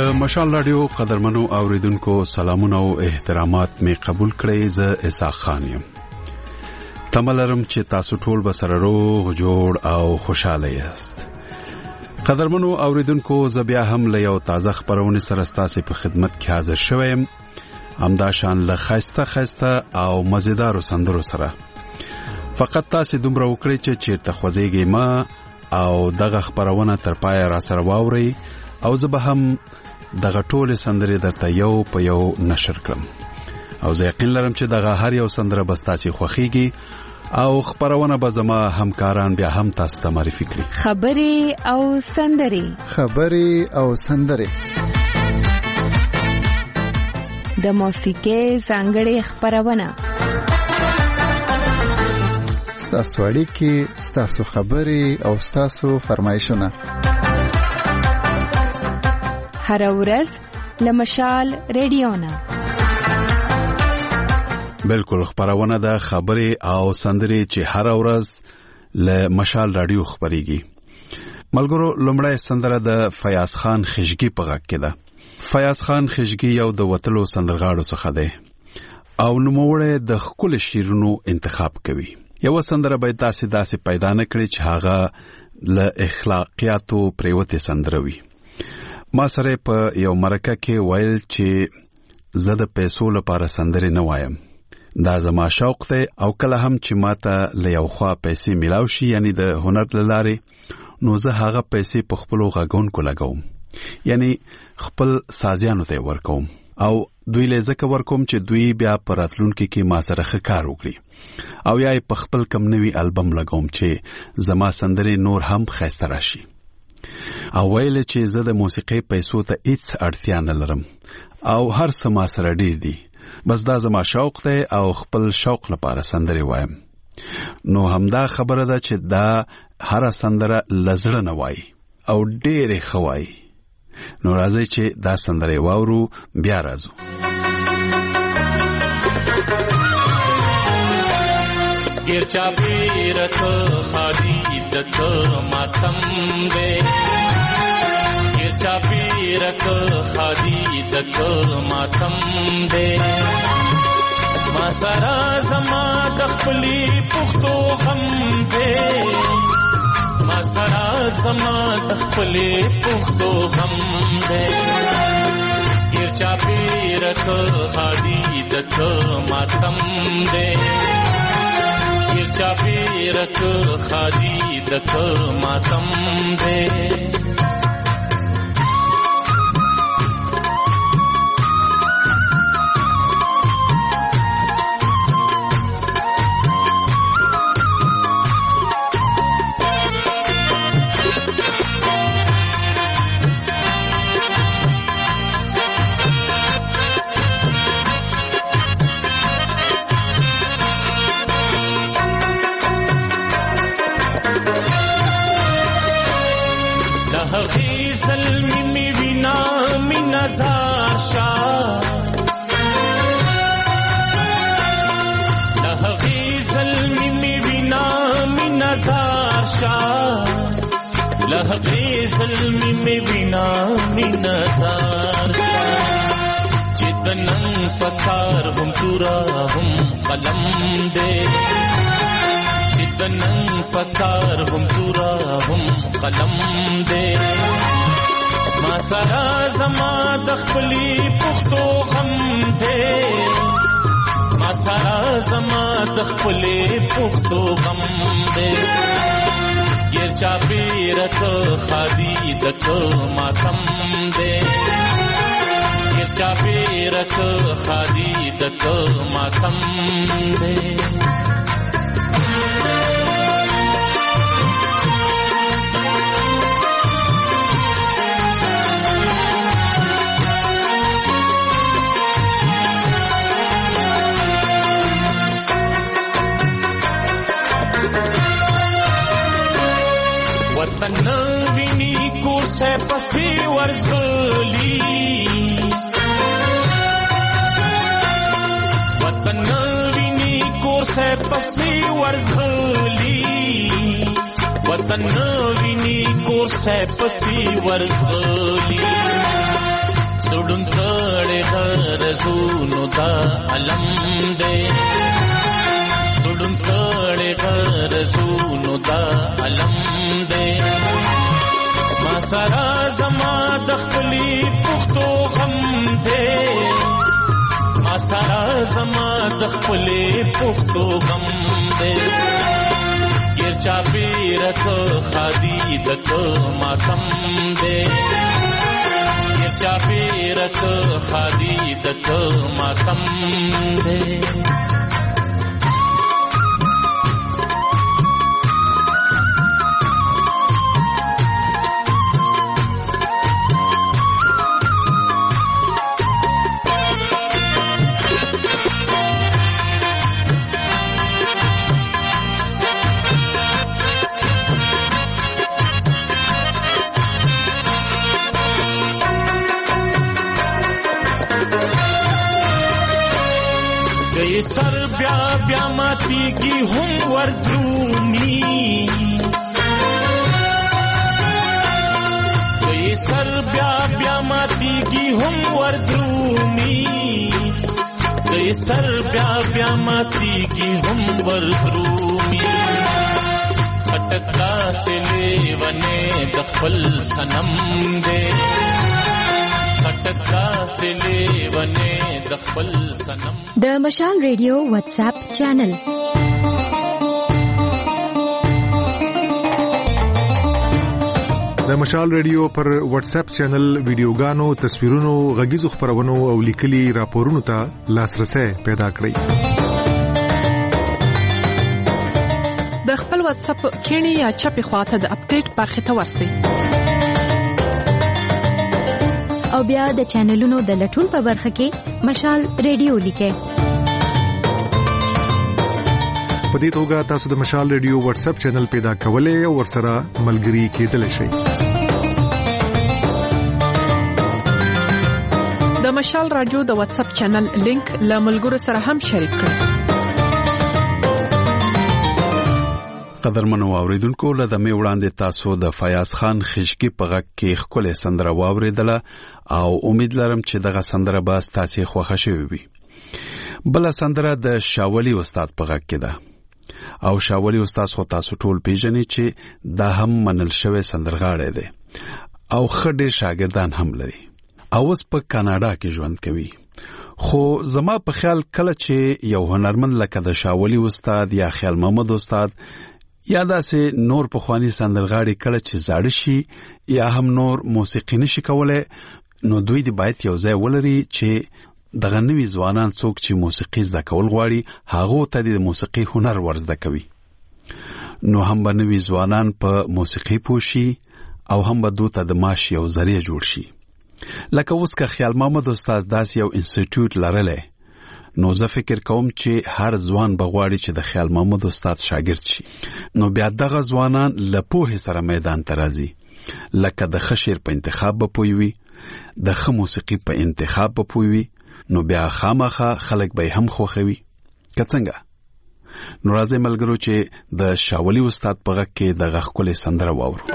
د مشال رادیو قدرمنو اوریدونکو سلامونه او احترامات می قبول کړئ. زه اسحاق خان یم. تملرم چې تاسو ټول به سره روغ جوړ او خوشاله یاست. قدرمنو اوریدونکو زه بیا هم له یو تازه خبرونه سره ستاسو په خدمت کې حاضر شوم. همدا شان له خسته او مزیدار سندرو سره. فقط تاسو دومره وکړئ چې چیرته خوځېږئ ما او دغه خبرونه تر پای را سره واورئ او زه به هم دغه ټول سندرې درته یو په یو نشر کړم. او زه یقین لرم چې دغه هر یو سندره به ستاسو خوښیږي او خبرونه به زما همکاران بیا هم تاسو ته معرفي کړي. خبرې او سندرې د موسیقۍ ځانګړې خبرونه، ستاسو اړیکې، ستاسو خبرې او ستاسو فرمایشونه هر ورځ له مشال رادیو نه. بالکل خبرونه د خبرې او سندرې چې هر ورځ له مشال رادیو خبريږي. ملګرو لومړی سندره د فیاض خان خشګي په غږ کې ده. فیاض خان خشګي یو د وتلو سندرغاړو څخه دی او نوموړی د خپل شیرونو انتخاب کوي. یو سندره به داسې پیدا نه کړي چې هغه له اخلاقیاتو پریوته سندروي. ما سره په یو مرکه کې ویل چې زه د پیسو لپاره سندرې نه وایم. دا زما شوق دی او کله هم چې ماته له یو خوا پیسې میلاو شي یعنی د هنر لاره نو زه هغه پیسې په خپل غږونکو لګوم، یعنی خپل سازیانو ته ورکوم او دوی له ځکه ورکوم چې دوی بیا په راتلونکي کې ما سره ښه کار وکړي او یا په خپل کم نوي البم لګوم چې زما سندرې نور هم ښایسته راشي. او ویل چې زه د موسیقۍ پیسو ته هیڅ اړتیا نه لرم او هر څه ما سره ډیر دي، بس دا زما شوق دی او خپل شوق لپاره سندرې وایم. نو همدا خبره ده چې دا هر سندره لزړه نه وای او ډېرې خوای. نو راځي چې دا سندرې واورو بیا راځو. ګیر چا بیرت خالی دت ماتم دے، ګیر چا بیرت خالی دت ماتم دے، ما سرا زما د خپلی پختو غم دے، ما سرا زما د خپلی پختو غم دے، ګیر چا بیرت خالی دت ماتم دے، چاپیرک خالی دک ماتم دے. لہغی ظلمی میں بنا منظار جدنن پتھار ہم تورا ہم قلم دے، جدنن پتھار ہم تورا ہم قلم دے، ما سرا زما دخپلی پختو غم دے، ما سرا زما دخپلی پختو غم دے، ګیر چا بیرت خالی دک ماتم دے، ګیر چا بیرت خالی دک ماتم دے. وطن ویني کو سے پستی ورزلی، وطن ویني کو سے پستی ورزلی، وطن ویني کو سے پستی ورزلی، سړون کړي غرزونو دا علم دې سړون کړي غرزونو دا علم دې ما سره زما د خپلې پښتو غم دې ما سره زما د خپلې پښتو غم دې ګر چا پیرت خادي دک ماتم دې چا پیرت خادی دک ماتم دے سر بیا بیا ماتی کی هم وردرومی سر بیا بیا ماتی کی هم وردرومی سر بیا بیا ماتی کی هم وردرومی اٹکا سے لیونے دخل سنم دے د مشال ریډیو واتس اپ چینل د مشال ریډیو پر واتس اپ چینل ویډیوګانو تصویرونو غږیزو خبرونو او لیکلي راپورونو ته لاسرسي پیدا کړئ د خپل واتس اپ کینی یا چپی خواته د اپډیټ برخه ته ورسئ او بیا د چینلونو د لټون په برخه کې مشال ریډیو لیکئ په دې توګه تاسو د مشال ریډیو واتس اپ چینل پیدا کولای او ورسره ملګري کېدلی شئ د مشال رادیو د واتس اپ چینل لینک له ملګرو سره هم شریک کړئ قدرمنو اوریدونکو له دمه وړاندې تاسو د فیاض خان خشکی په غږ کې خپل سندره واوریدله او امید لرم چې دغه سندره به تاسو خوښه شوي وي بل سندره د شاولی استاد په غږ کې ده او شاولی استاد خو تاسو ټول پیژنئ چې دا هم منل شوی سندرغاړی دی او خډه شاګردان هم لري او اوس په کاناډا کې ژوند کوي خو زما په خیال کله چې یو هنرمند لکه د شاولی استاد یا خیال محمد استاد یا داسې نور په خواني سندرغاړي کله چې زاړه شي یا هم نور موسیقي نشي کولای نو دوی د باید یو ځای ولري چې دغه نوي ځوانان څوک چې موسیقي زده کول غواړي هغه ته د موسیقي هنر ورزده کوي نو هم به نوي ځوانان په موسیقي پوشي او هم به دوی ته د معاش یو ذریعہ جوړ شي لکه اوس که خیال محمد استاد داسې یو انسټیټیوټ لرلې نو زه فکر کوم چې هر ځوان بغواړي چې د خیال محمد استاد شاګرد شي نو بیا دغه ځوانان له پوهې سره میدان ته راځي لکه د خشیر په انتخاب به پوي د خ موسیقي په انتخاب به پوي نو بیا خامخه خلک به هم خوخوي که څنګه نو راځي ملګرو چې د شاولی استاد په غږ کې د غږ کولې سندره واورو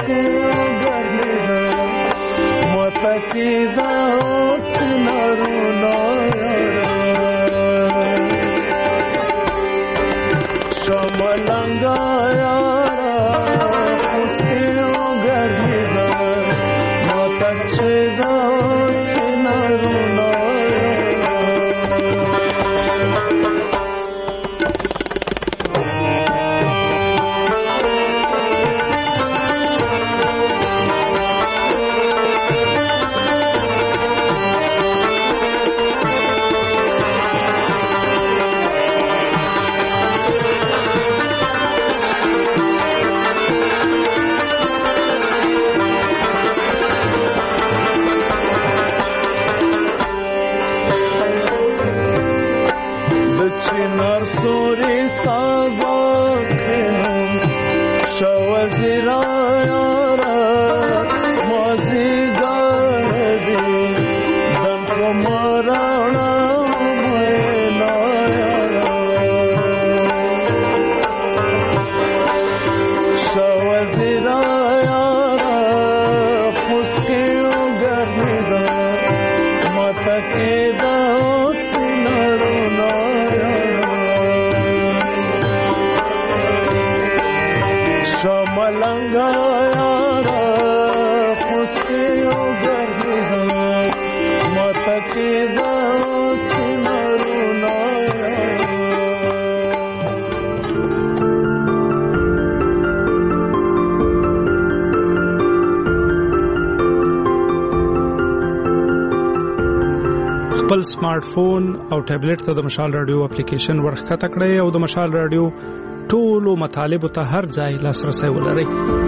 خپل سمارټ فون او ټابلیټ ته د مشال رادیو اپلیکیشن ورخکته کړئ او د مشال رادیو ټولو مطالب ته هر ځای لاسرسي ولرئ.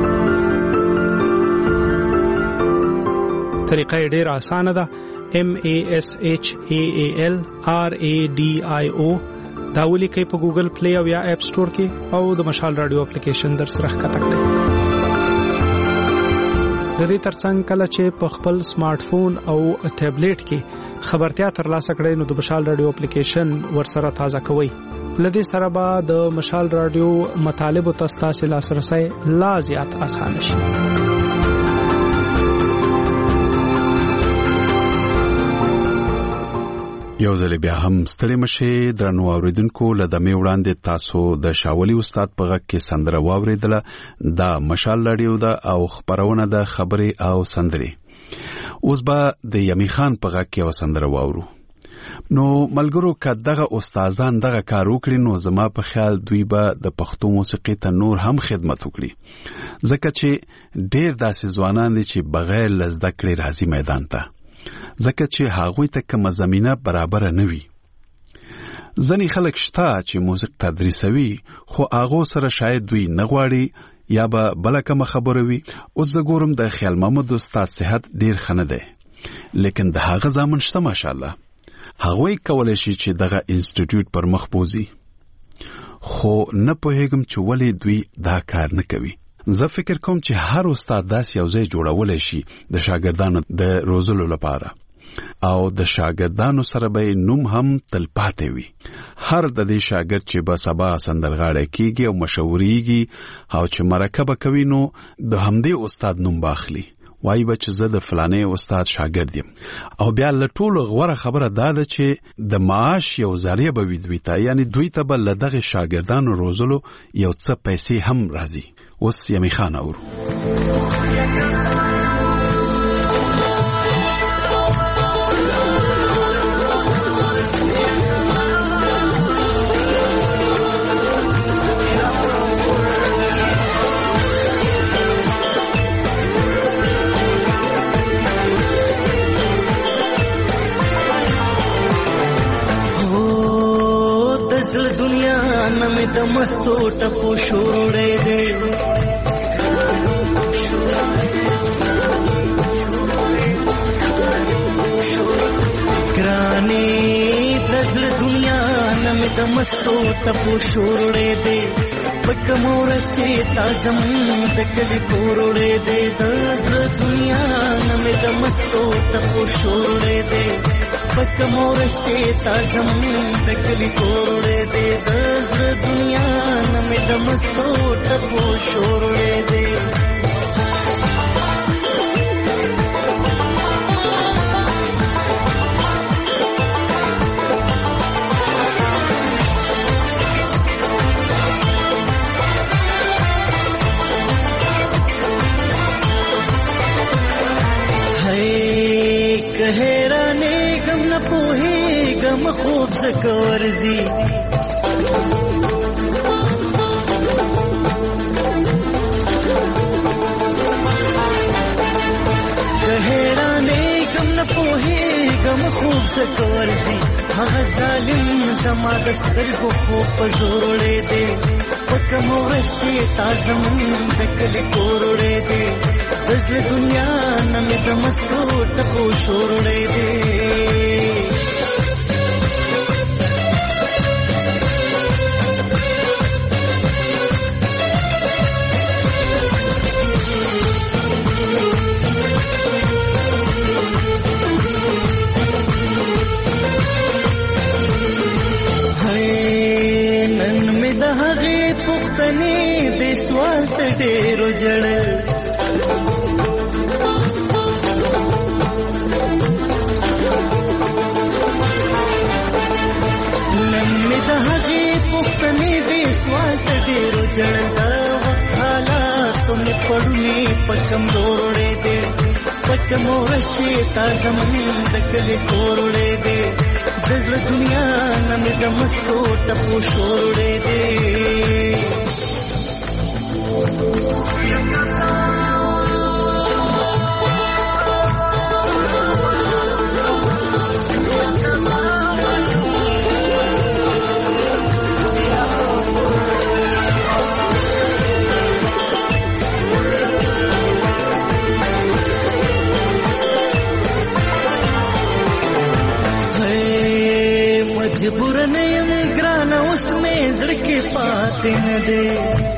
طریقه ډېره اسانه ده. MASHAALRADIO دا ولیکئ په ګوګل پلی او یا اپ سٹور کې او د مشال رادیو اپلیکیشن در سره ښکته کړئ. د دې ترڅنګ کله چې په خپل سمارټ فون او ټابلیټ کې خبرتیا ترلاسه کړئ نو د مشال رادیو اپلیکیشن ورسره تازه کوئ. لدې سره به د مشال رادیو مطالب او تاسو لاسرسي لا زیات اسانه شي. یو ځل بیا هم ستړي مشه درنو اوریدونکو لدمه وړاندې تاسو د شاولي استاد په غږ کې سندره واوریدله. دا مشال رادیو دا او خبرونه د خبري او سندري. اوس به د یمی خان په غږ کې وسندره واورو. نو ملګرو که دغه استادان دغه کار وکړي نو زما په خیال دوی به د پښتو موسیقي ته نور هم خدمت وکړي. ځکه چې ډېر داسې ځوانان دي چې بغیر له زده کړې راځي میدان ته. ځکه چې هغوی ته کومه زمینه برابر نه وي. ځینې خلک شته چې موسیقي تدریسوي خو هغو سره شاید دوی نه غواړي یا به بله کومه خبره وي. اوس زه ګورم د خیال محمد استاد صحت ډېر ښه نه دی لیکن د هغه زامن شته ماشاءالله. هغوی کولی شي چې دغه انسټیټیوټ پر مخ بوزي خو نه پوهېږم چې ولې دوی دا کار نه کوي. زه فکر کوم چې هر استاد داسې یو ځای جوړولی شي د شاګردانو د روزلو لپاره او د شاګردانو سره به نوم هم تلپاتې وي. هر د دې شاګرد چې به سبا سندرغاړی کیږي او مشهوريږي او چې مرکه به کوي نو د همدې استاد نوم باخلي. وایي به چې زه د فلانه استاد شاګرد یم او بیا له ټولو غوره خبره دا ده چې د معاش یو ذریعه به وي دوی ته. یعنی دوی ته به له دغه شاګردانو روزلو یو څه پیسې هم راځي. اوس یمی خان اورو. د مستو ټپو شوړې دې ګرانې دزل دنیا نم د مستو ټپو شوړې دې پټ مور سي تازم د کلی کورړې دې دزل دنیا نم د مستو ټپو شوړې دې پټ مور سي تازم د کلی کورړې دې دزل دنیا نم د مستو ټپو شوړې دې غم خوب زکه ورزي غم خوب زکه ورزي هغه ظالم زما د سترګو خوب په زور وړې دی په کوم ورځ چې تا زمون د کلي کور وړې دی د زړه دنیا نه مې د مستو ټپو شور وړې دی سوال ته ډېرو جړل نن مې د هغې پوښتنې دې سوال ته ډېرو جړل د وخت حالاتو مې پړونې په کمزور وړې دې په کوم ورځ چې تا زمون د کلي کور وړې دې د زړه دنیا نه مې د مستو ټپو شور وړې دې مجبور نه یم ګرانه اوس مې زړه کې پاتې نه دی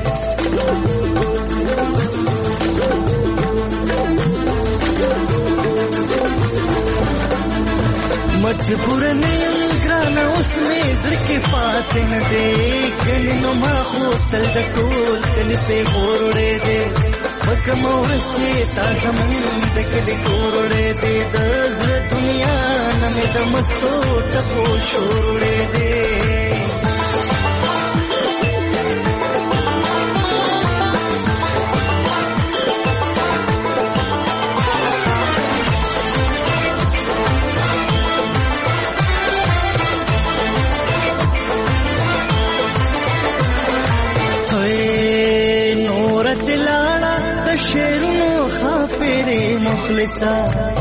مجبور نه یم ګرانه اوس مې زړه کې پاتې نه دی کلي نو ما خو تل د ټول کلي پې غور وړې دی په کوم ورځ چې تا زمون د کلي کور وړې دی د زړه دنیا نه مې د مستو ټپو شور وړې دی شیرونو خافری مخلصا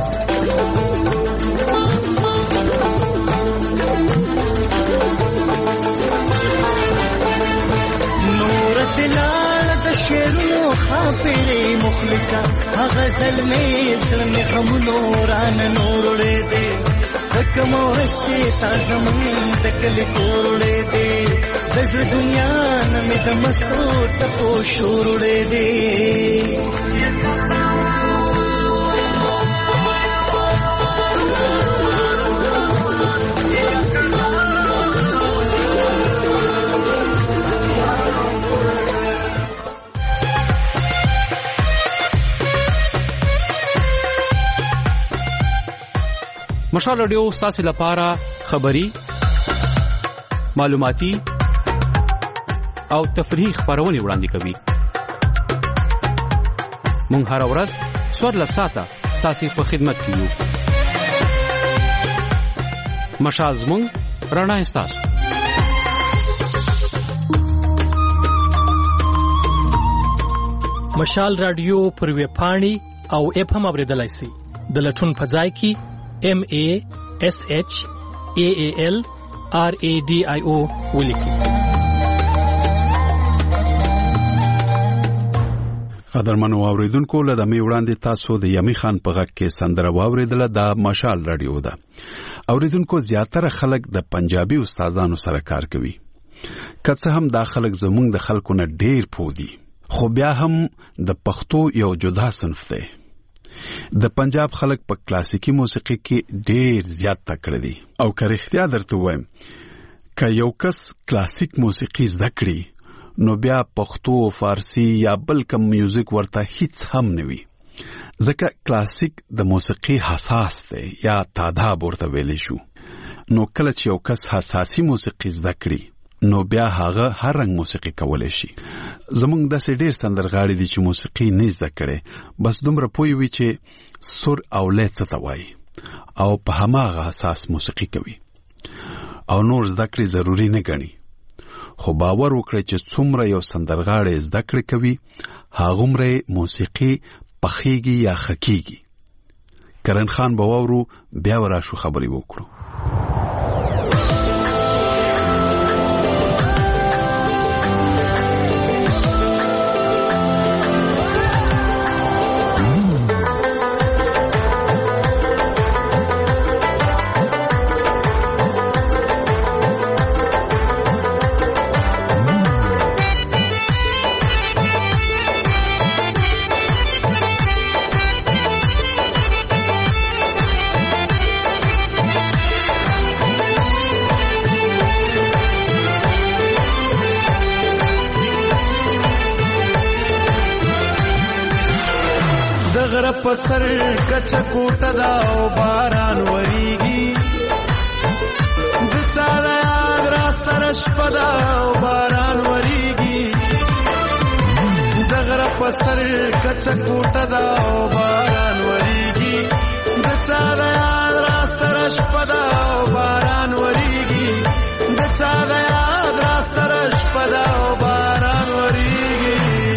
نور دلال د شیرونو خافری مخلصا هغه زلمی زلمی غمونو ران نور وړې دی کوم ورځ چې تا زمون د کلي کور وړې دی د زړه دنیا نه مې د مستو ټپو شور وړې دی مشال رادیو ستاسو لپاره خبری معلوماتي او تفریحي خبرونه وړاندې کوي مونږ هر ورځ سوړ ساعته ستاسو په خدمت کې یو مشال زموږ رڼا ستاسو مشال رادیو پر ویب پاڼې او اپ هم اوریدلای شئ د لټون په ځای کې MASHAALRADIO ولیکئ. قدرمنو اوریدونکو له دمه وړاندې تاسو د یمی خان په غږ کې سندره واوریدله د مشال رادیو ده. اوریدونکو زیاتره خلک د پنجابي استادانو سره کار کوي. که څه هم دا خلک زموږ د خلکو نه ډیر پودي خو بیا هم د پښتو یو جدا صنف دی. د پنجاب خلک په کلاسیکی موسیقي کې ډیر زیات تکړه دي او که رښتیا درته وایم که یو کس کلاسیک موسیقي زده کړي نو بیا پښتو فارسی یا بل کوم میوزیک ورته هیڅ هم نه وي ځکه کلاسیک د موسیقي حساس دی یا تاداب ورته ویلی شو. نو کله چې یو کس حساسي موسیقي زده کړي نو بیا هغه هر رنګ موسیقي کولای شي. زمونږ داسې ډېر سندرغاړي دي چې موسیقي نه زده کړي بس دومره پوه وي چې سر او لید څه ته وایي او په هماغه اساس موسیقي کوي. او نور زده کړې ضروری نه ګڼي، خو باور وکړئ چې څومره یو سندرغاړی زده کړې کوي هغومره موسیقي پخېږي یا خکېږي. کرن خان به واورو، بیا وراشو خبرې وکړو. پسر کچا کوټه دا او باران وریږي، د چا د یاد را سره شپه دا او باران وریږي. د غره پسر کچا کوټه دا او باران وریږي، د چا د یاد را سره شپه دا او باران وریږي، د چا د یاد را سره شپه دا او باران وریږي.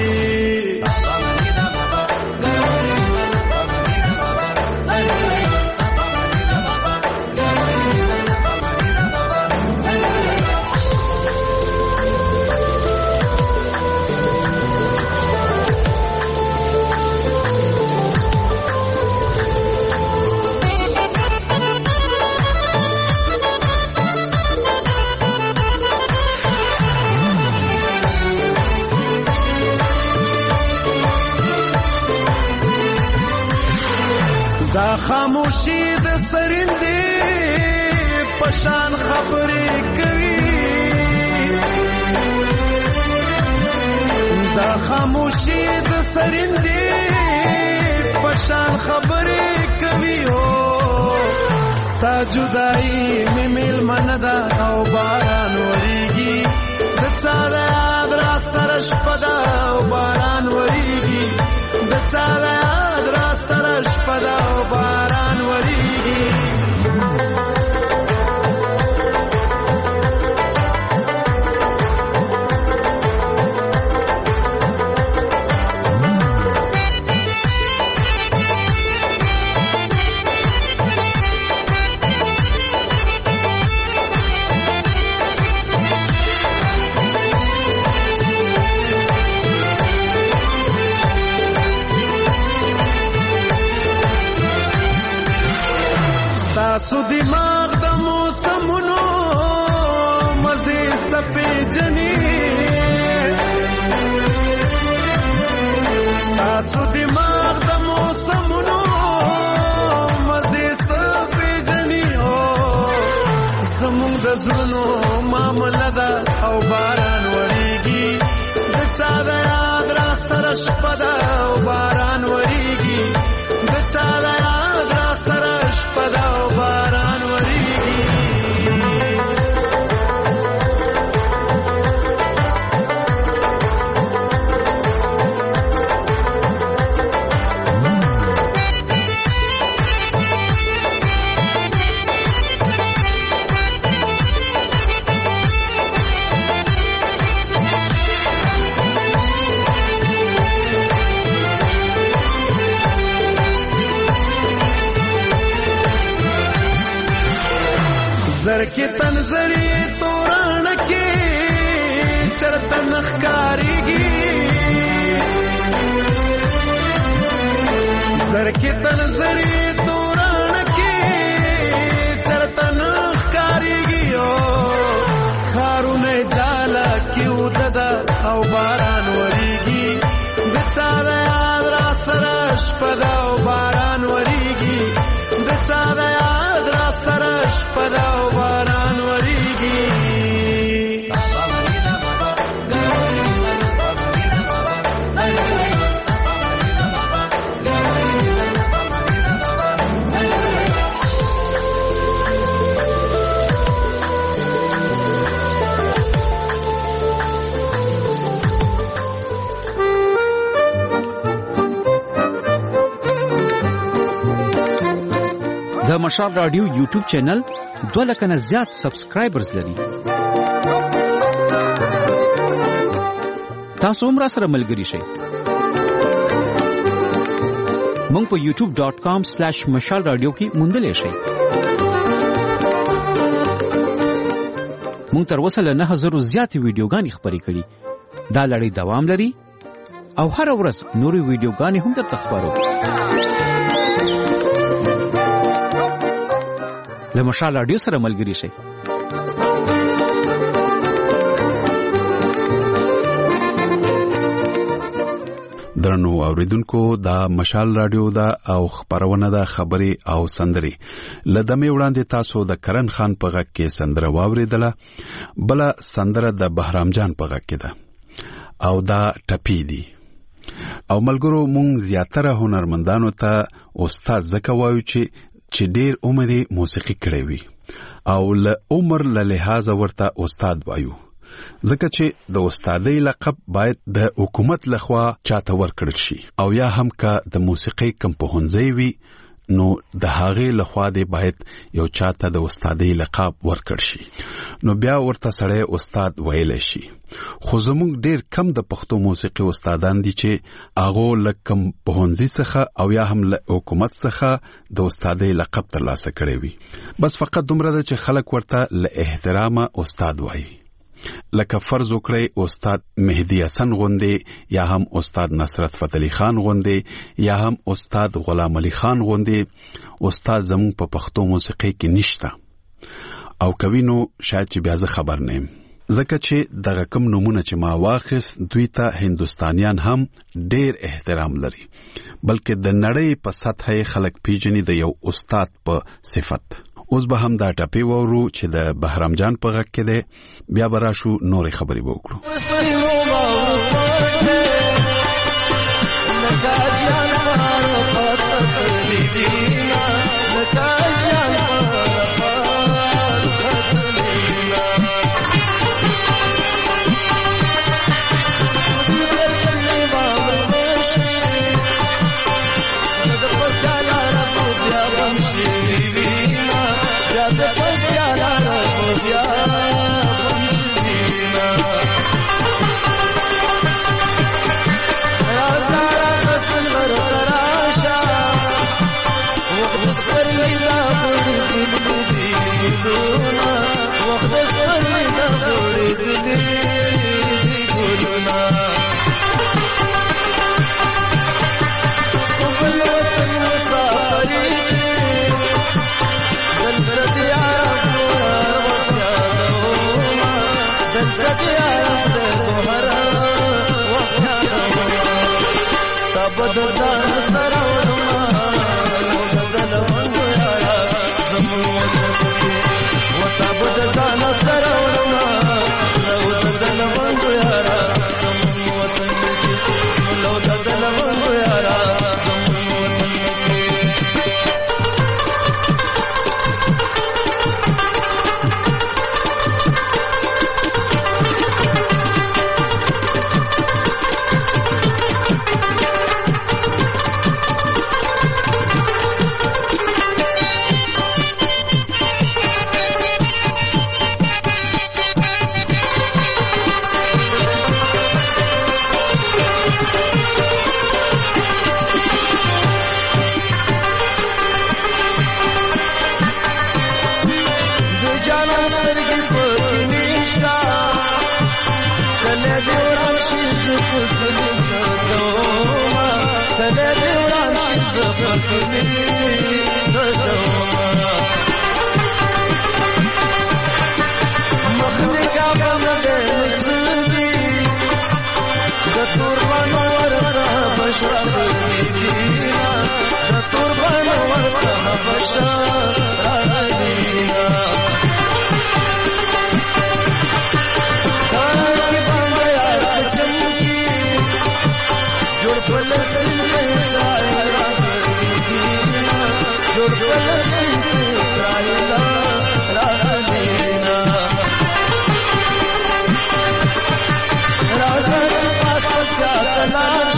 دا خاموشي د سرندې پشان خبرې کوي، دا خاموشي د سرندې پشان خبرې کوي. او ستا جدائی می میلمن ده او باران وریږي، د چا د یاد را سره شپه ده او باران وریږي، د چا د یاد را سره شپه ده او باران وریږي. تاسو دماغ د موسمونو مزه سپې جنې، تاسو دماغ د موسمونو مزه سپې جنې. او زمونږ د زړونو معامله ده او باران وریږي، د چا د یاد را سره شپه ده او باران وریږي، د چا د یاد را سره شپه ده او باران وریږي. زر کې تنظری توران کې چرته نخکاریږي، زر کې تنظری توران کې چرته نخکاریږي. او خارونه جالا کې وددا او باران وریږي، د چا د یاد را سره شپه ده او باران وریږي، د چا د یاد را سره شپه ده او باران وریږي. د مشال رادیو یوټیوب چینل 2 لک نه زیات سبسکرایبرز لري. تاسو هم را سره ملګري شئ. مونږ په youtube.com/مشال رادیو کې موندلې شئ. مونږ تر اوسه له 9000 زیاتې ویډیوګانې خپرې کړي. دا لړۍ دوام لري او هر ورځ نورې ویډیوګانې هم درته خپرو. له مشال رادیو سره ملګري شئ. درنو اوریدونکو دا مشال رادیو دا او خبرونه دا خبري او سندري لدمه وړاندې تاسو د کرن خان په غږ کې سندره واوریدله. بل سندره د بهرام جان په غږ کې ده او دا ټپی دي. او ملګرو مونږ زیاتره هنرمندانو ته استاد زکه وایو چې ډیر عمر موسیقي کړی وي او له عمر له لحاظ ورته استاد وایو، ځکه چې د استادۍ لقب باید د حکومت لخوا چاته ورکړل شي او یا هم که د موسیقۍ کم پوهنځی وي نو د هغې لخوا دی باید یو چاته د استادۍ لقب ورکړ شي، نو بیا ورته سړی استاد ویلی شي. خو زموږ ډیر کم د پښتو موسیقي استادان دي چې هغو له کم پوهنځي څخه او یا هم له حکومت څخه د استادۍ لقب ترلاسه کړی وي. بس فقط دومره ده چې خلک ورته له احترامه استاد وایي، لکه فرض وکړئ استاد مهدی حسن غوندې یا هم استاد نصرت فتح علي خان غوندې یا هم استاد غلام علي خان غوندې استاد زموږ په پښتو موسیقۍ کې نشته او کوي نو شاید چې بیا زه خبر نه یم، ځکه چې دغه کم نمونه چې ما واخیست دوی ته هندوستانیان هم ډیر احترام لري، بلکې د نړۍ په سطح خلک پیژني د یو استاد په صفت. اوس به هم دا ټپی وورو چې د بهرام جان په غږ کې دی، بیا به راشو نورې خبرې به وکړو.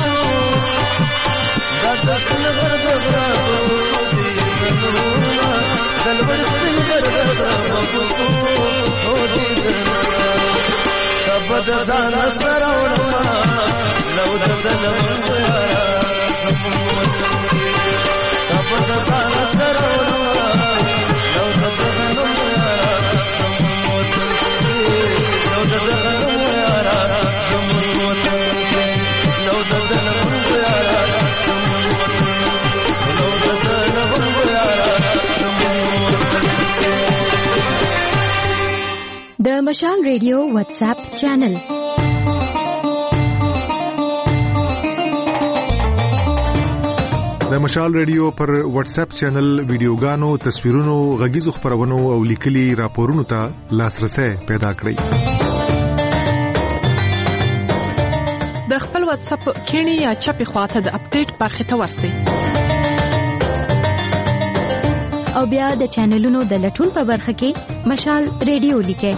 That's ځان سره وړم لو د دلم یارا په ځان سره وړم لو د دلم یارا لو د دلم یارا لو د دلم یارا لو د دلم یارا د مشال ریډیو واتس اپ چینل د مشال ریډیو پر واتس اپ چینل ویډیوګانو تصویرونو غږیزو خبرونو او لیکلي راپورونو ته لاسرسي پیدا کړئ د خپل واتس اپ کینی یا چپی خواته د اپډیټ برخه ته ورسئ او بیا د چینلونو د لټون په برخه کې مشال ریډیو لیکئ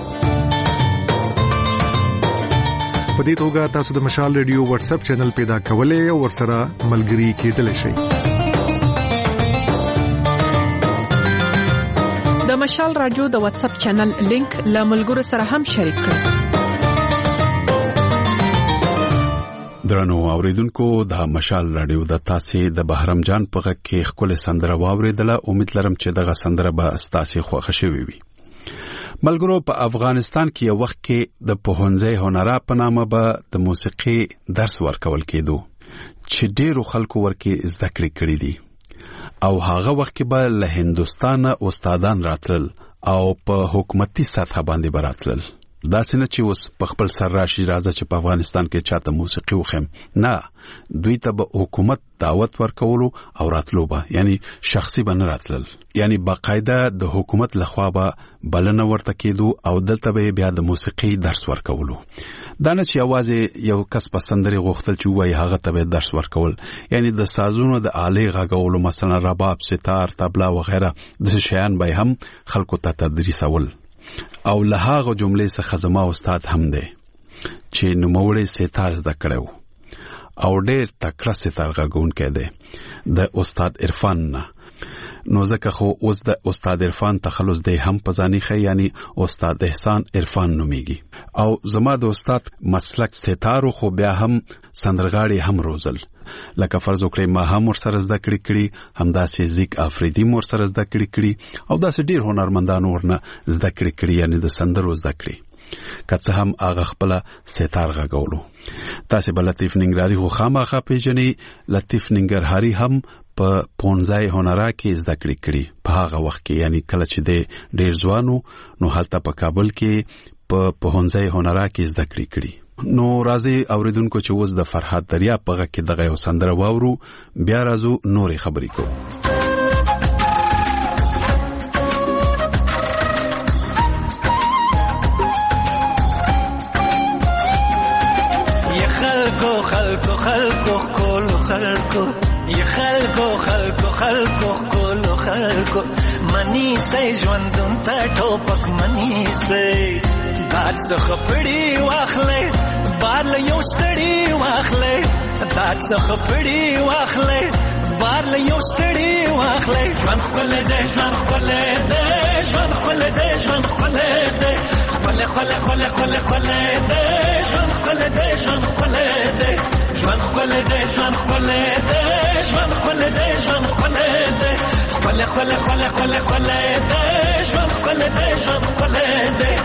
په دې توګه تاسو د مشال ریډیو واتس اپ چینل پیدا کولای او ورسره ملګري کېدلی شئ د مشال رادیو د واتس اپ چینل لینک له ملګرو سره هم شریک کړئ درنو اوریدونکو د مشال رادیو د تاسې د بهرام جان په غږ کې خپل سندره واوریدله امید لرم چې دغه سندره به تاسې خوښ شوي وي ملګرو په افغانستان کې یو وخت کې د پوهنځي هنرا په نامه به د موسیقي درس ورکول کېدو چې ډېرو خلکو ورکې زده کړې کړې دي او هغه وخت کې به له هندستان استادان راتلل او په حکومتي سطح باندې براتلل دا څنګه چې اوس په خپل سر راشي راځي چې په افغانستان کې چاته موسیقي وخم نه دوی ته به حکومت دعوت ورکولو او راتلو به یعنی شخصي بنه راتلل یعنی باقاعده د حکومت لخوا به بلنه ورته کېدو او دلته به بیا د موسیقي درس ورکولو دا نه چې आवाज یو کس پسندري غوښتل چې وای هغه ته به درس ورکول یعنی د سازونو د آلې غږولو مثلا رباب ستار طبلا وغیرہ د شیان به هم خلکو ته تدریسول او له هغه جملې څخه زما استاد هم دی چې نوموړی ستار زده کړو او ډېر تکړه ستار غږونکی دی د استاد عرفان نه نو ځکه خو اوس د استاد عرفان تخلص دی هم پزانی خي یعنی استاد احسان عرفان نوميږي او زما د استاد مسلک ستارو خو بیا هم سندرغاړي هم روزل لکه فرض وکړئ ما هم ورسره زده کړی همداسې زیک افریدی ورسره زده کړی او داسې ډیر هنرمندانو ورنه زده کړی یعنی د سندرو زده کړی کڅ هم هغه خپل ستار غږولو تاسو بل لطیف ننګرهاري خو خامخا پیژنې لطیف ننګرهاري هم په پونځای هنرا کې زده کړی په هغه وخت کې یعنی کله چې د ډیر ځوانو نو حالت په کابل کې په پونځای هنرا کې زده کړی نو راځي اوریدونکو چې اوس د فرحات دریا په غږ کې دغه یو سندره واورو بیا راځو نورې خبرې کوو خلکو کولو خلکو یا خلکو کولو خلکو منی سي ژوندون ته ټوپک منی سي دات څخه پړی واخلې بار له یو ستړی واخلې دات څخه پړی واخلې بار له یو ستړی واخلې ژوند خپل دې ژوند خپل دې ژوند خپل دې ژوند خپل دې خپل دې ژوند خپل دې ژوند خپل دې ژوند خپل دې ژوند خپل دې ژوند خپل دې ژوند خپل دې خپل دې ژوند خپل دې ژوند خپل دې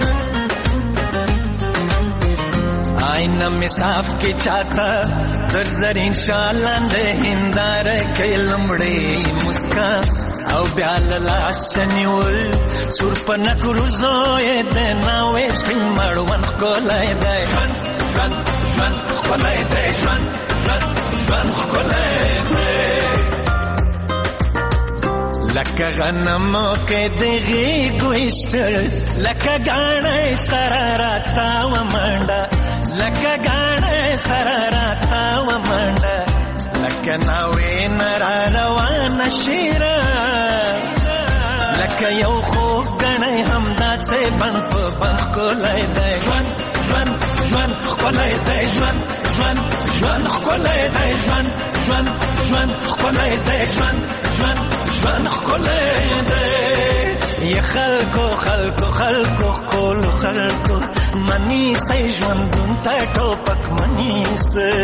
آئینه می صاف کی چاہتا در زرین شالند هندار کې لمړې مسکا او بیال لاس نیول سور پنک روزوې د ناوې سپین مړون کولای دی ژوند کولای دی ژوند کولای دی لکه غنم کې دغه ګوشتل لکه غاڼې سره راتا و منډه لکه غاڼې سره راتا و منډه لکه ناوې نرا روان شیرا لکه یو خو غنې همدا سه بنف کولای دی ژوند کولای دی ژوند کولای دی ژوند کولای دی ژوند کولای دی ی خلکو خلکو خلکو کول خلکو منی سي ژوندون ته ټوپک منی سي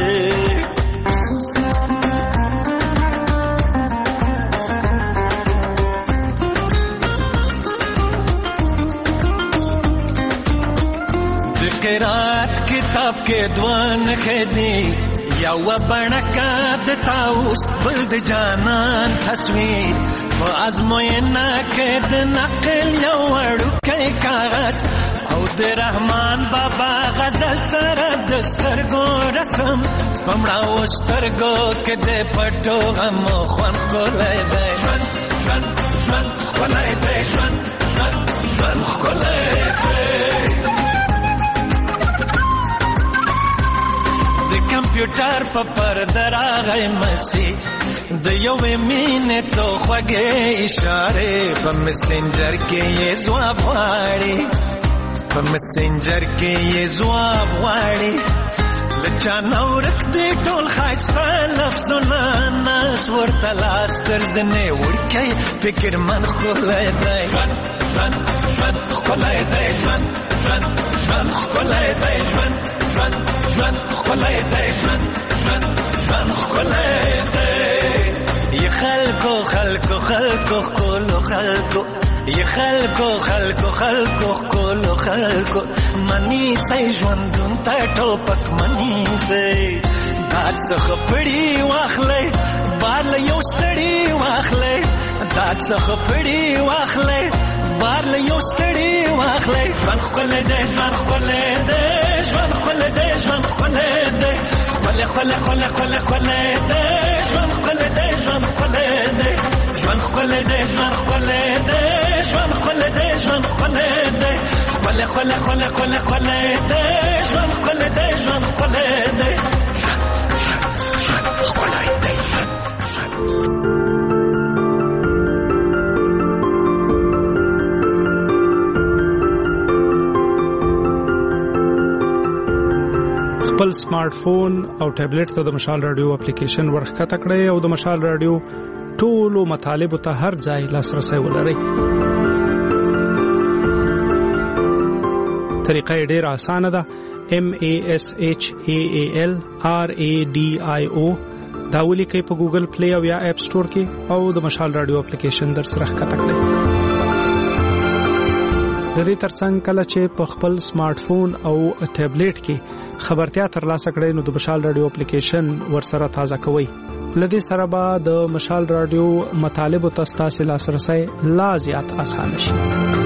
قرات کتاب کې دوان خېدي یو بڼکا د تاوس بل د جانان تصویر په ازموینه کې د نقل یو وړوکی کاغذ او د رحمان بابا غزل سره د سترګو رسم پمړاو سترګو کې د پټو غم خوان کولای دی ژوند ژوند ژوند کولای دی ژوند ژوند ژوند کولای دی د کمپیوټر په پرده راغی مسیج د یوې مینې څو خوږې اشارې په مسنجر کې یې ځواب غواړي په مسنجر کې یې ځواب غواړي له چا نه ورک دی ټول ښایسته لفظونه ناس ورته لاس تر زنې وړکی فکر من ښکلی دی ژوند ژوند ژوند ښکلی دی ژوند ژوند ژوند ښکلی دی ژوند ژوند ژوند ښکلی دی ژوند ژوند ژوند ښکلی دی ی خلکو خلکو خلکو ښکلو خلکو ی خلکو خلکو خلکو ښکلو خلکو منی سي ژوندون ته ټوپک منی سي داد څخه پړي واخلئ بار له یو ستړي واخلئ داد څخه پړي واخلئ بار له یو ستړي واخلئ ژوند ښکلی دی ژوند ښکلی دی ژوند ښکلی دی ژوند ښکلی دی ښکلی ښکلی ښکلی ښکلی ښکلی دی ژوند ښکلی دی ژوند ښکلی دی ژوند ښکلی دی ژوند ښکلی دی ژوند ښکلی دی ژوند ښکلی دی ښکلی ښکلی ښکلی ښکلی ښکلی دی ژوند ښکلی دی ژوند ښکلی دی ژوند ښکلی دی ژوند خپل سمارټ فون او ټابلیټ ته د مشال رادیو اپلیکیشن ورخکته کړئ او د مشال رادیو ټولو مطالبو ته هر ځای لاسرسي ولرئ. طریقه ډېره اسانه ده. MASHALRADIO دا ولیکئ په ګوګل پلی او یا اپ سٹور کې او د مشال رادیو اپلیکیشن در سره ښکته کړئ. د دې ترڅنګ کله چې په خپل سمارټ فون او ټابلیټ کې خبرتیا ترلاسه کړئ نو د مشال رادیو اپلیکیشن ورسره تازه کوئ. لدې سره به د مشال رادیو مطالبو ته ستاسو لاسرسي لا زیات اسانه شي.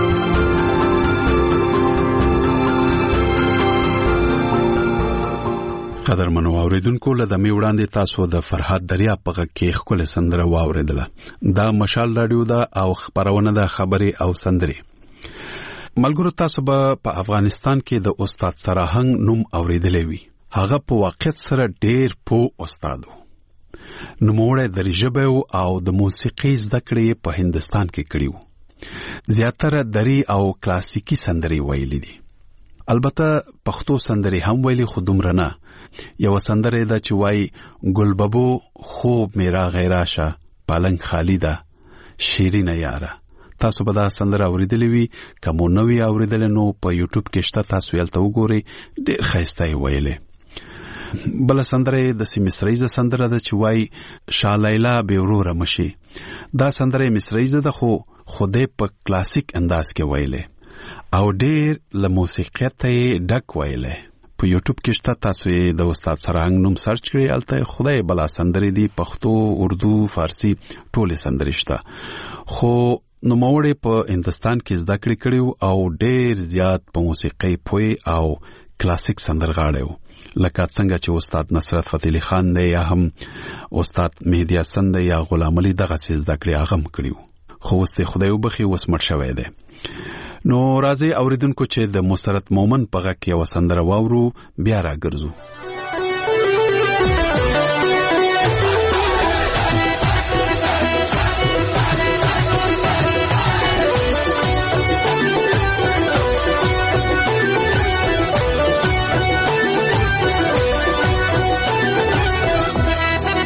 قدرمنو اوریدونکو لدمه وړاندې تاسو د فرحات دریا په غږ کې خپل سندره واوریدله. دا مشال رادیو دا او خبرونه د خبري او سندري. ملګرو تاسو به په افغانستان کې د استاد سراهنګ نوم اوریدلې وي. هغه په واقعیت سره ډېر پوه استاد و. نوموړی د ژبې او د موسیقي زده کړې په هندستان کې کړې و. زیاتره دري او کلاسیکي سندري ویلې دي. البته پښتو سندري هم ویلي خو دومره نه. یو سندره ده چې وایي ګلببو خوب میرا غیراشه پالنګ خالیده شیرینه یاره. تاسو به دا سندره اوریدلې وي. کوم نوې اوریدل نو په یوټیوب کې شته، تاسو یې ته وګورئ. ډېر ښایسته یې ویلې. بل سندره د مصریزه سندره ده چې وایي شالیلا به وروره مشي. دا سندره مصریزه ده خو خوده په کلاسیک انداز کې ویلې او ډېر له موسیقیت یې ډک ویلې. په یوټیوب کې شته، تاسو یې د استاد سراهنګ نوم سرچ کړئ. الته خدای بلا سندرې دي، پښتو، اردو، فارسی ټولې سندرې شته. خو نوموړی په هندستان کې زده کړې کړې او ډېر زیات په موسیقۍ پوه او کلاسیک سندرغاړی و. لکه څنګه چې استاد نصرت فتح علي خان دی یا هم استاد مهدي حسن دی یا غلام علي دغه زده کړې هغه هم کړې و. خو اوس د خدای وبخي اوس مړ شوی دی. نو راځي اوریدونکو چې د مسرت مومن په غږ کې یو سندره واورو، بیا راګرځو.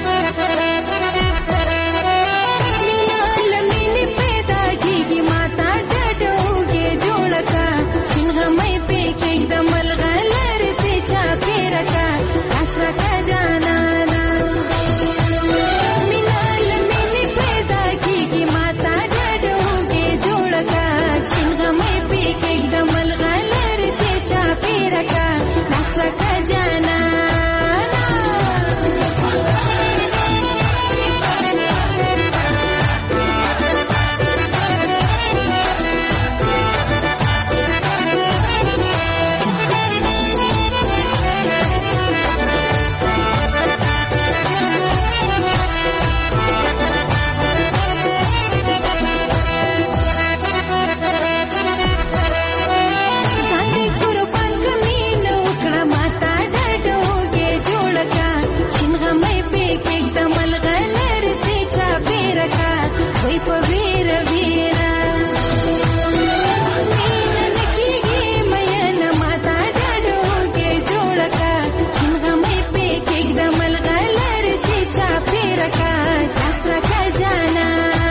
माता کا لاس راکا جانانا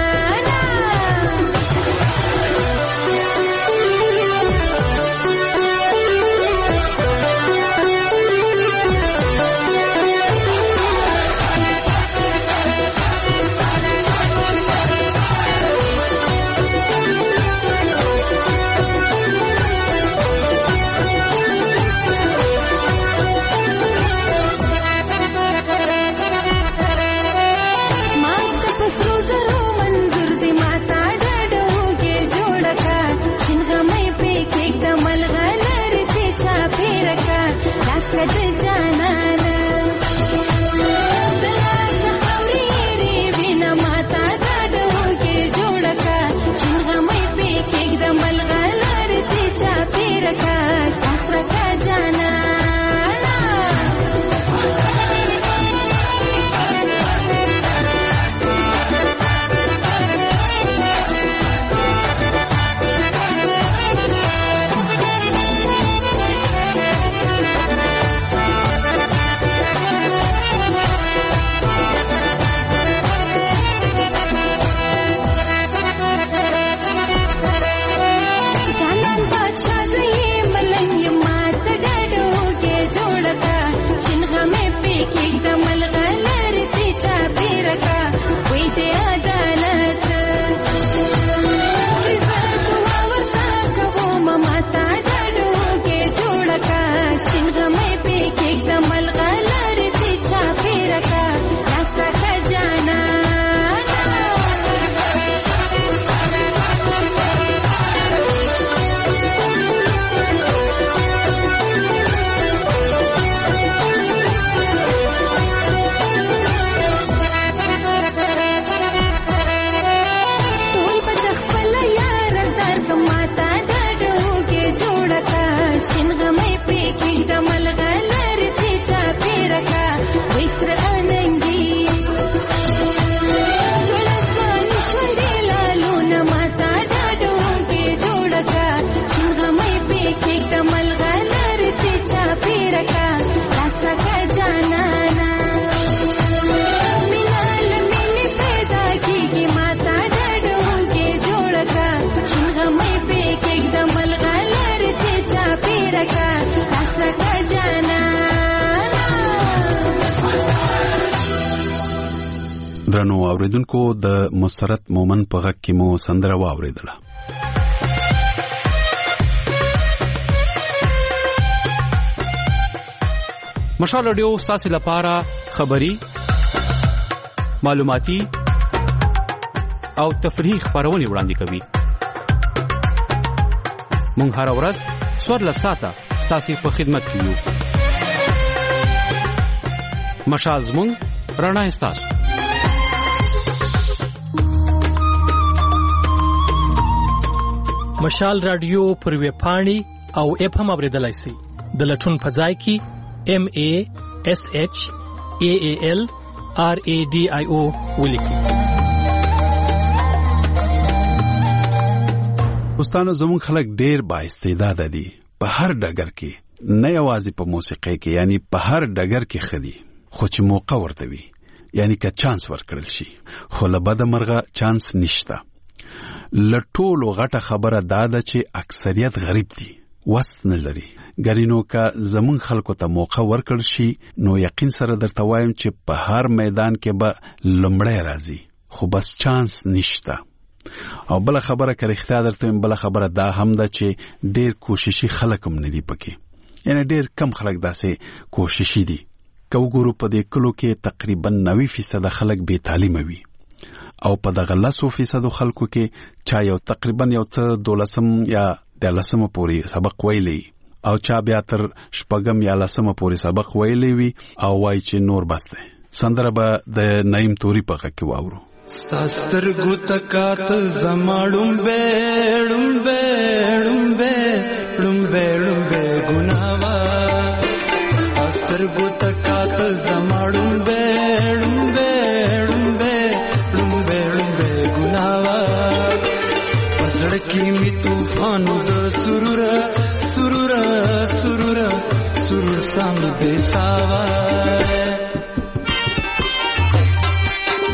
درنو اوریدونکو د مسرت مومن په غږ کې مو سندره واوریدله. مشال رادیو ستاسو لپاره خبری، معلوماتي او تفریحي خبرونه وړاندې کوي. مونږ هر ورځ څوارلس ساعته ستاسو په خدمت کې یو. مشال زموږ رڼا ستاسو. مشال رادیو پر ویب پاڼې او اپ هم اوریدلای شئ. د لټون په ځای کې MASHAALRADIO ولیکئ. دوستانو زموږ خلک ډېر با استعداد دي په هر ډګر کې، نه یوازې په موسیقۍ کې، یعنی په هر ډګر کې خدي، خو چې موقع ورته وي، یعنی که چانس ورکړل شي. خو له بده مرغه چانس نشته. لټولو غټه خبره دا ده چې اکثریت غریب دي، وس نه لري. ګرینو که زمون خلکو ته موقع ورکړل شي نو یقین سره درته وایم چې په هر میدان کې به لمړی راځي، خو بس چانس نشته. او بل خبره که رښتیا درته وایم، بل خبره دا هم ده چې ډیر کوششي خلک هم نه دي پکې، یعنی ډیر کم خلک داسې کوششي دي. که وګورو په دې کلو کې تقریبا 90% خلک بې تعلیمه وي، او په دغه 10% خلکو کې چا یو تقریبا یو څه 12 یا 13 پورې سبق ویلی، او چا بیا تر 6 یا 10 پورې سبق ویلی وي، او وای چې نور بس ده. سندره به د نعیم توري په غږ کې واورو. ستاستر ګوتکات زماړم بیړم بیړم بیړم بیړم ګناوا ستاستر ګوتکات زماړم بیړم بیړم بیړم بیړم ګناوا پزړ کې می طوفان د سرور سرور سرور سرور سم بیساوا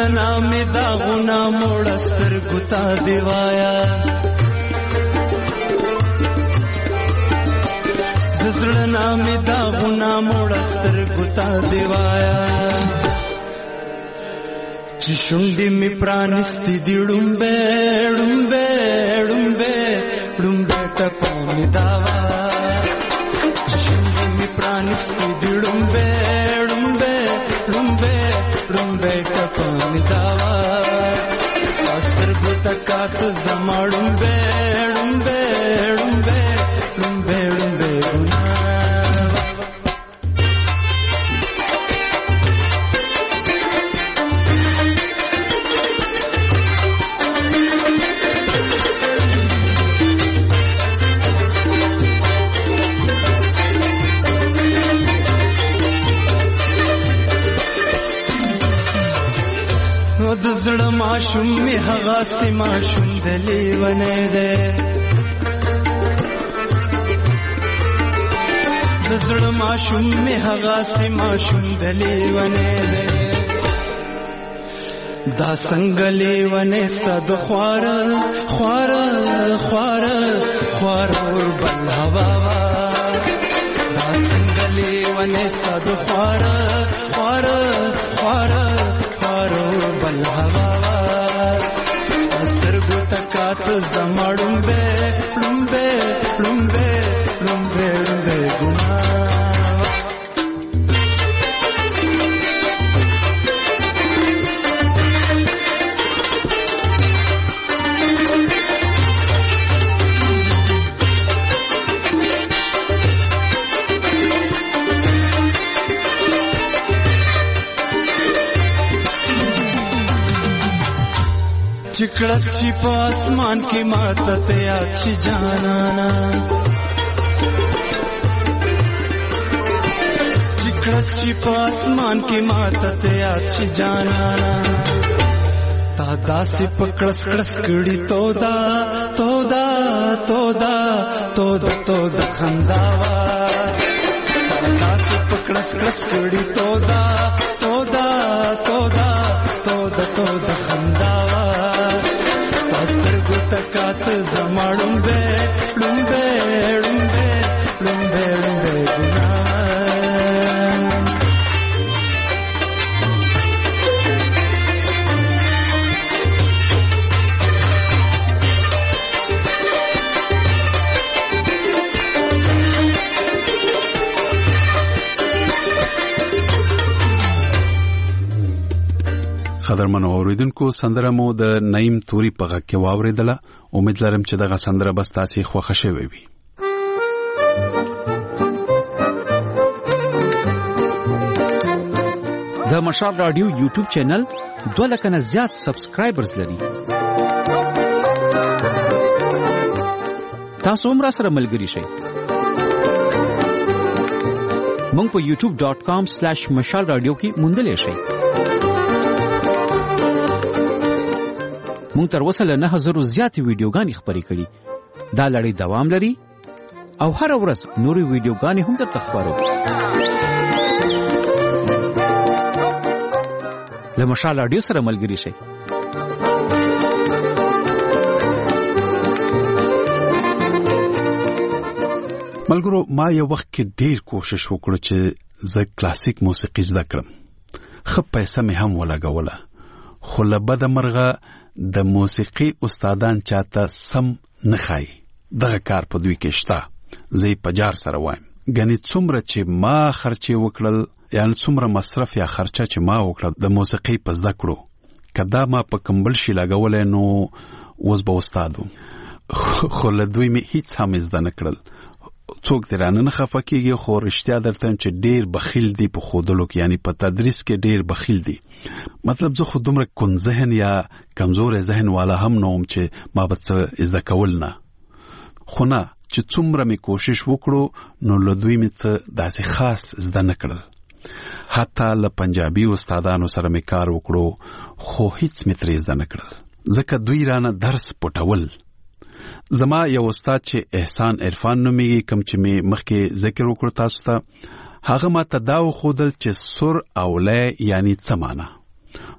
زړه نامې داغونه موړه سترګو ته دې وایا د زړه نامې داغونه موړه سترګو ته دې وایا چې شونډې مې پرانستې دي ړومبې ړومبې ړومبې ړومبې ټپه مې دا وا چې شونډې مې پرانستې دي ړومبې ړومبې ړومبې ړومبې ټپه مې دا وا ستا سترګو ته کاته زما ړومبې ړومبې ړومبې ړومبې ړومبې ګناه د زړه ماشوم می هغه سي ماشوم د لیونه ده د زړه ماشوم می هغه سي ماشوم د لیونه ده دا څنګه لیونه ستد خوار خوار خوار خوار اور بل هوا دا څنګه لیونه ستد خوار خوار خوار بل هوا سترګو تکات زما ړومبې ړومبې ړومبې ړومبې ړومبې ګناه چکړس شي په اسمان کې ماته ته یاد شي جانانا چکړس شي په اسمان کې ماته ته یاد شي جانانا تا داسې پکړس کړس کړي تودا تودا تودا تودا تودا خنداوا تا داسې پکړس کړس کړي تودا تودا تودا تودا تودا خنداوا سترګو تکات زما ړومبې ړومبې ړومبې ړومبې ړومبې ګناه قدرمنو اوریدونکو سندره مو د نعیم توري په غږ کې واوریدله امید لرم چې دغه سندره بس تاسو خوښه شوي وي د مشال رادیو یوټیوب چینل 2 لک نه زیات سبسکرایبرز لري تاسو هم را سره ملګری شئ موږ په youtube.com/mashalradio کې موندلې شئ مونږ تر اوسه له 9000 زیاتې ویډیوګانې خپرې کړي دا لړۍ دوام لري او هر ورځ نورې ویډیوګانې هم درته خپرو له مشال رادیو سره ملګری شئ ملګرو ما یو وخت کې ډیر کوشش وکړ چې زه کلاسیک موسیقي زده کړم خو پیسې مې هم ولګوله خو له بده مرغه د موسیقي استادان چاته سم نه خای دغه کار په دوی کې شته زه په جار سره وایم غني څومره چې ما خرچه وکړل یعنی څومره مصرف یا خرچه چې ما وکړل د موسیقي په زده کړو کدا ما په کمبل شي لګولې نو اوس به استادو خو له دوی مې هیڅ هم زده نه کړل څوک درانه نه خفه کیږي خو رښتیا درته چې ډیر بخیل دي په خودلو کې یعنی په تدریس کې ډیر بخیل دي مطلب زه خو دومره کون ذهن یا کمزور ذهن والا هم نوم چې ما به څه زده کول نه خو نه چې څومره مې کوشش وکړو نو له دوی مې څه داسې خاص زده نه کړل حتی له پنجابي استادانو سره مې کار وکړو خو هیڅ مې ترې زده نه کړل ځکه دوی رانه درس پټول زما یو استاد چې احسان عرفان نومېږي کوم چې مې مخکې ذکر وکړ تاسو ته هغه ما ته دا وښودل چې سر او لای یعنی څه معنی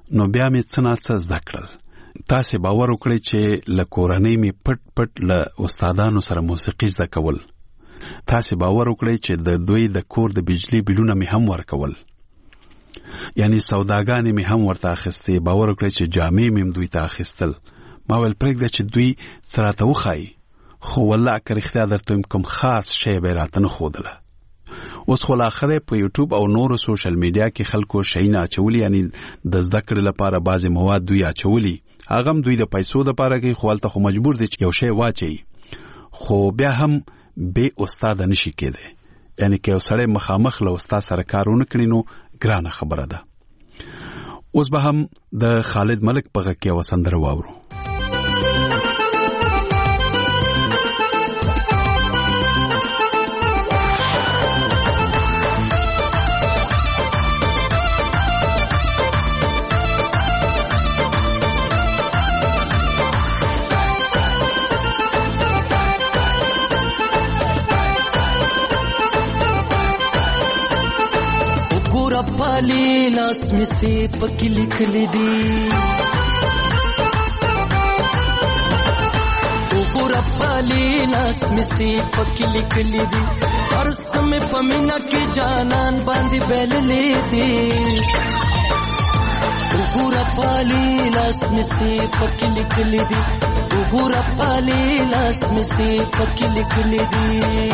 نو بیا مې څه نه څه زده کړل. تاسې باور وکړئ چې له کورنۍ مې پټ له استادانو سره موسیقي زده کول. تاسې باور وکړئ چې د دوی د کور د بجلی بیلونه مې هم ورکول، یعنی سوداګانې مې هم ورته اخیستې. باور وکړئ چې جامې مې هم دوی ته اخیستل. ما ویل پرېږده چې دوی څه راته وښایي، خو والله که رښتیا درته ویم کوم خاص شی به یې راته نه ښودله. اوس خو لا ښه دی په یوټیوب او نورو سوشل میډیا کې خلکو شیونه اچولي، یعنی د زده کړې لپاره بعضې مواد دوی اچولي، هغه هم دوی د پیسو دپاره کوي، خو هلته خو مجبور دی چې یو شی واچوي. خو بیا هم بې استاده نشي کېدی، یعنی که یو سړی مخامخ له استاد سره کار ونه کړي نو ګرانه خبره ده. اوس به هم د خالد ملک په غږ کې یوه سندره واورو. पाली लास में से पकी लिख ली दी पूरा पाली लास में से पकी लिख ली दी हर समय पमीना के जानन बांधी बैल ले दी पूरा पाली लास में से पकी लिख ली दी पूरा पाली लास में से पकी लिख ली दी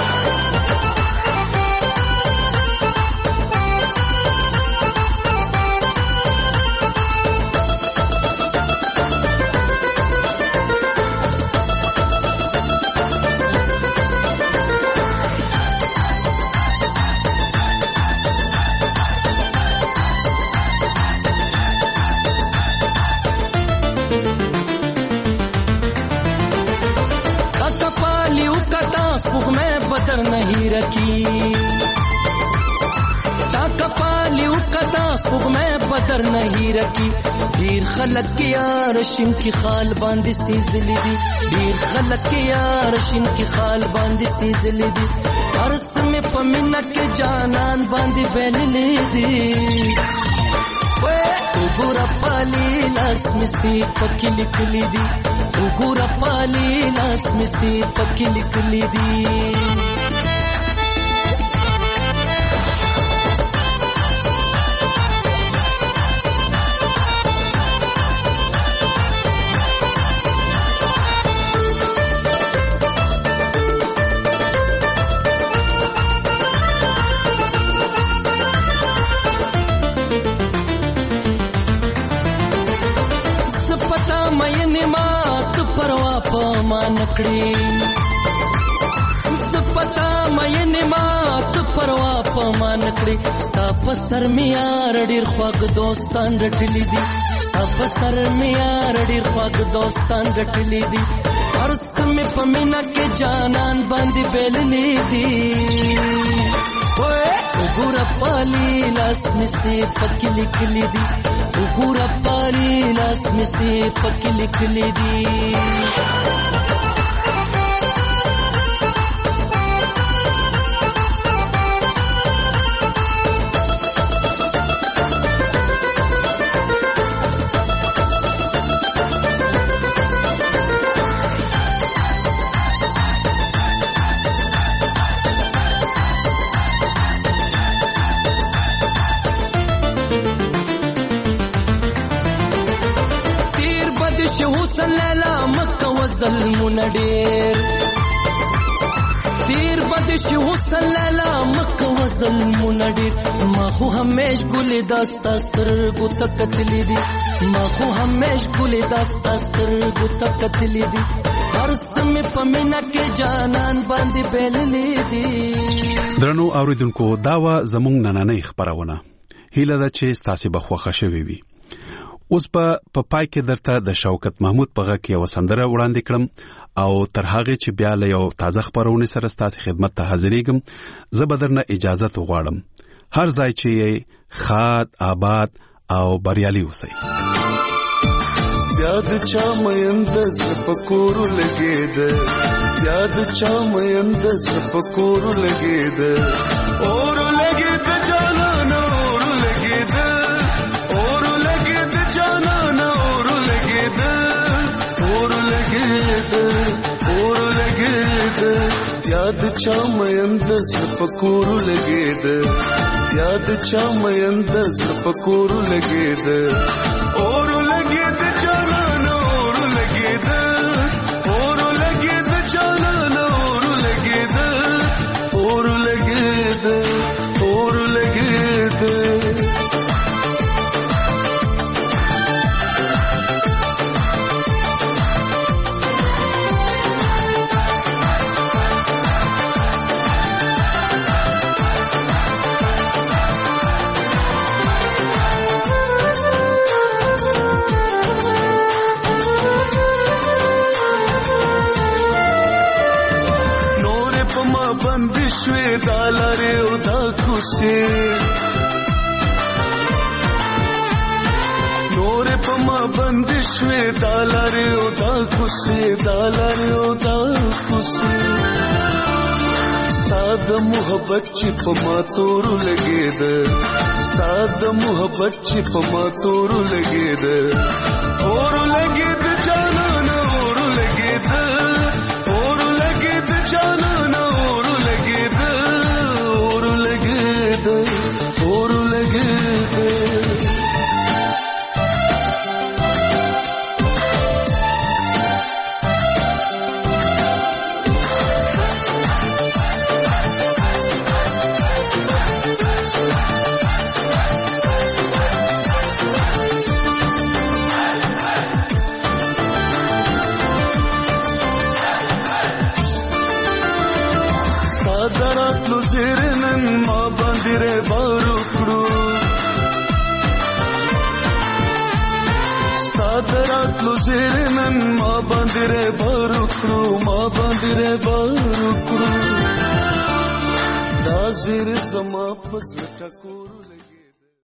नहीं रखी ताका पालियों का दास में बदर नहीं रखी ढेर खलक के यार शिम की खाल बांधी सी जिली दी ढेर खलक के यार शिम की खाल बांधी सी जिली दी अर्स में पमिना के जानन बांधी बैल ले दी गुरा पाली लास में सी पकी लिख ली दी गुरा पाली लास में सी पकी लिख ली दी नकड़ी पता मयने मात परवा पमानकड़ी स्ताप सर मियार डीर ख्वाग दोस्तान रटली दी स्ताप सर मियार डीर ख्वाग दोस्तान रटली दी अर्स में पमीना के जानन बांधी बेलनी दी ओए गुरा पाली लास में से पकी लिख ली दी गुरा पाली लास में से पकी लिख ली दी ظلمونډیر تیر بدش حسن لالا مکه وظلمونډیر ما خو همیش ګل داستا سترګو تکتلی دي ما خو همیش ګل داستا سترګو تکتلی دي هر سمې پمینا کې جانان باندې بللې دي. درنو اوریدونکو دا وا زموږ نننۍ خبرونه هیله ده چې تاسو به خوښ شوي وي. اوس په پای کې درته د شوکت محمود په غږ کې یو سندره وړاندې کړم او تر هغه چې بیا له یو تازه خبرونه سره ستاسو خدمت ته حاضرېږم زه به درنه اجازه غواړم. هر ځای چې خاد آباد او بریالي اوسئ. یاد چا مېند زپکور لګید یاد چا مېند زپکور لګید اور لګید جانان اور لګید یاد چا مېند سپکورو لګید یاد چا مېند سپکورو لګید اور لګید جانان اور لګید اور لګید جانان اور لګید اور لګید اور لګید بندشوی دالاره او دا کوسه نور پما بندشوی دالاره او دا کوسه دالاره او دا کوسه ساد محبت چی پما تورو لګید ساد محبت چی پما تورو لګید اور لګید جانان اور لګید اور لګید جانان اور لګید صادرات لو زیرنن ما باندې بارو کړو صادرات لو زیرنن ما باندې بارو کړو ما باندې بارو کړو دا زیر زما پس ټکو